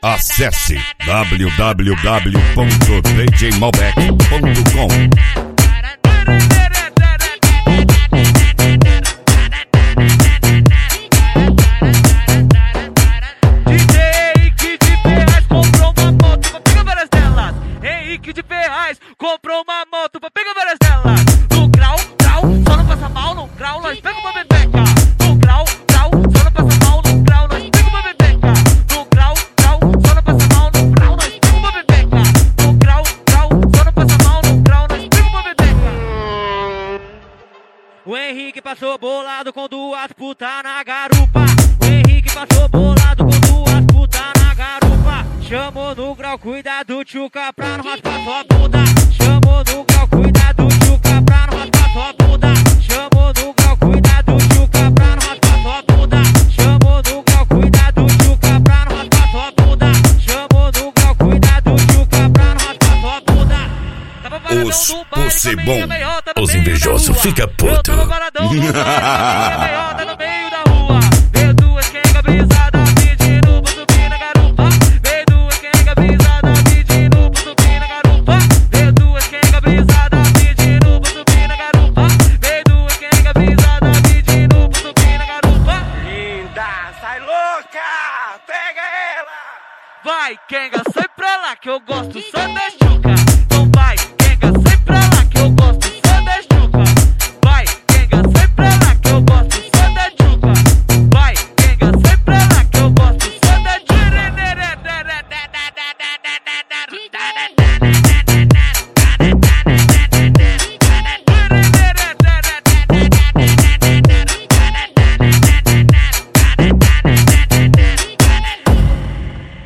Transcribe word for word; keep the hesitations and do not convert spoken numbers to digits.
Acesse w w w ponto d j malbec ponto com. Comprou uma moto pra pegar várias delas. No grau, grau, só não passa mal. No grau, nós pega uma bebeca. No grau, grau, só não passa mal. No grau, nós pega uma bebeca. No grau, grau, só não passa mal. No grau, nós pega uma bebeca. No grau, grau, só não passa mal. No grau, nós pega uma bebeca. O Henrique passou bolado com duas putas na garupa. O Henrique passou bolado com duas putas na garupa. Chamou no grau, cuidado, tchuca, pra não raspar sua bunda. Chamou no grau, cuidado, tchuca, pra não raspar sua bunda. Chamou no grau, cuidado, tchuca, pra não raspar sua bunda. Chamou no grau, cuidado, tchuca, pra não raspar sua bunda. Chamou no grau, cuidado, tchuca, pra não raspar sua bunda. Os posse bom, os invejosos fica puto. Vai, Kenga, sai pra lá que eu gosto só da chuva.